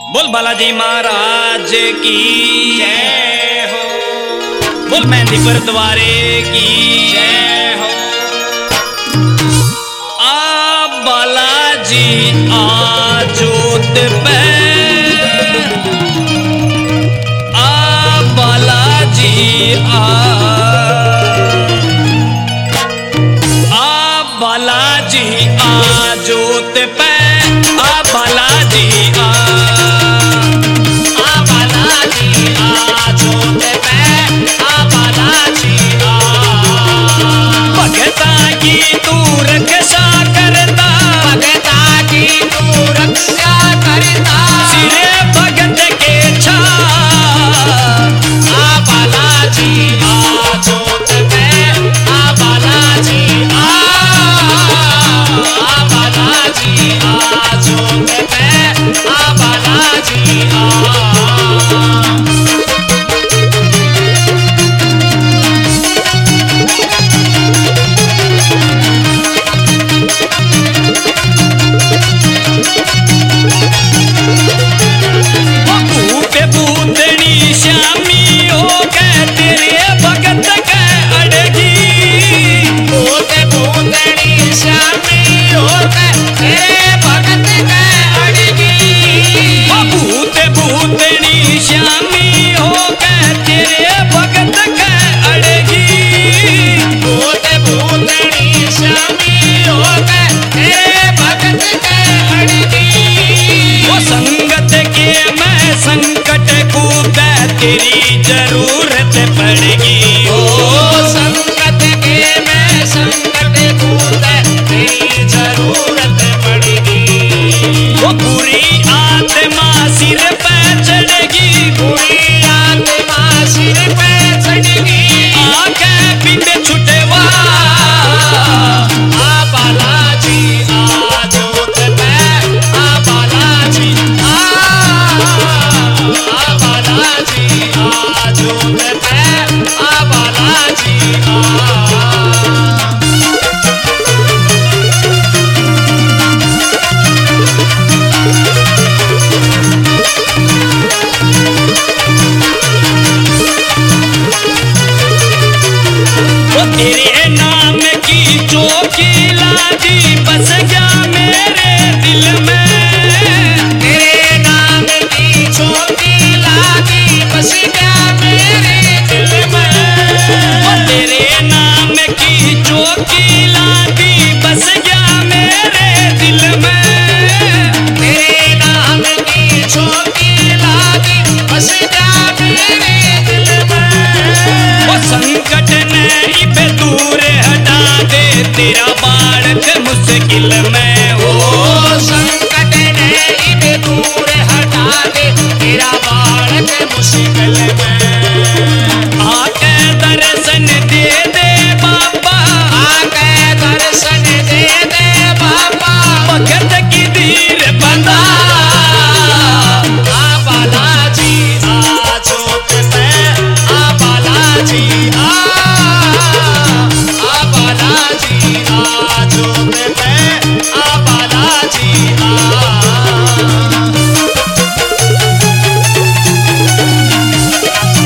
बोल बालाजी महाराज की जय हो। बोल मेहंदीपुर द्वारे की जय हो। आ बालाजी आ जोत पे, आ बालाजी आ बालाजी आ जोत पे, आ बालाजी आ बालाजी आ जोत पे, आ बालाजी आ भगता की तू रक्षा करता, भगता की तू रक्षा करता, सिरे भगत के छा, आ बालाजी आ जोत पे, आ बालाजी आ बालाजी आ जोत पे, आ बालाजी आ संकट कूदा तेरी जरूरत पड़ेगी। ओ संकट के मैं संकट कूदा तेरी जरूरत पड़ेगी। वो बुरी आत्मा सिर पे चढ़ेगी, बुरी आत्मा सिर पे चढ़ेगी, आके पिंड छुटेवा, आ बालाजी आ जोत पे, आ बालाजी आ बालाजी आ जोत पे, आ बालाजी आ वो तेरे नाम की चौकी लादी बस गया मेरे दिल में, तेरे नाम की चौकी लादी बस गया मेरे दिल में, वो तेरे नाम की चौकी लादी बस गया मेरे दिल में, तेरे नाम की चौकी लादी बस गया मेरे दिल में। वो संकट ने इबे दूर हटा दे तेरा बालक मुश्किल में, ओ संकट ने इबे दूर हटा दे तेरा बालक मुश्किल में, आके दर्शन दे दे बाबा, आके दर्शन दे दे बाबा, भगत की धीर बंदा, आ बालाजी आ जोत पे, आ बालाजी आ बालाजी आ जोत पे, आ बालाजी आ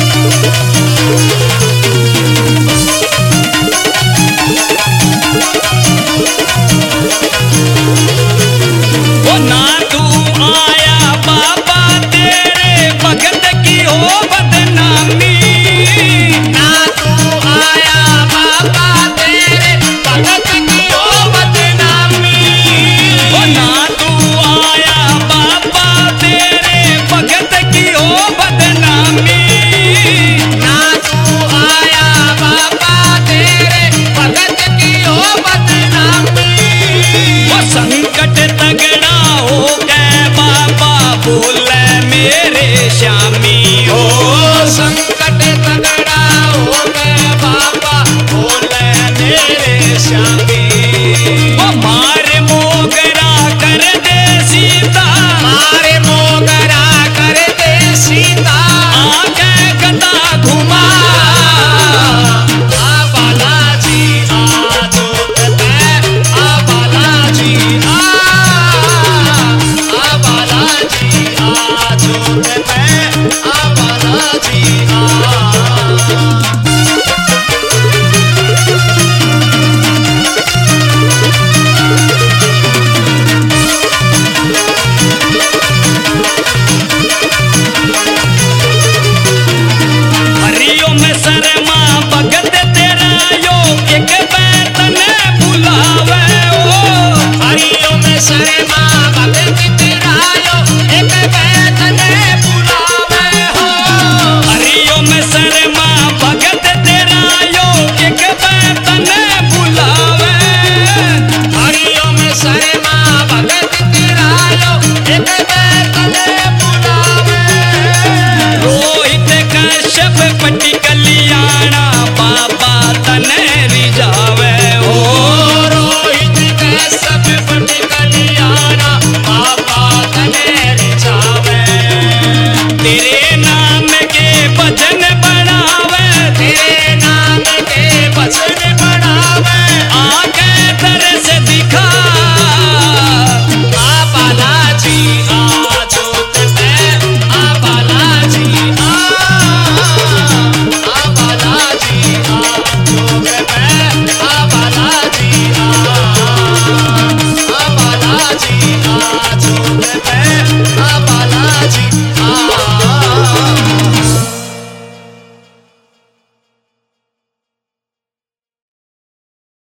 जोत में आ बालाजी आ। हरियो में शर्मा भगत तेरा यो एक बैतन बुलावे ओ। हरियो में शर्मा भगत तेरा यो एक बैतन बुलावे हो। हरियो में शर्मा भगत तेरा यो एक बैतन बुलावे। हरियो में शर्मा भगत तेरा यो एक बैतन बुलावे। रोहित कश्यप पट्टी कल्याणा बाबा तने रिझावे हो। रोहित कश्यप पट्टी कल्याणा बाबा तने रिझावे। तेरे नाम के भजन बढ़ावे। तेरे नाम के भजन बढ़ावे। आके दर से दिखा आ बालाजी आ जोत में आ बालाजी आ। आ बालाजी आ जोत में आ बालाजी आ। आ बालाजी आ जोत में आ बालाजी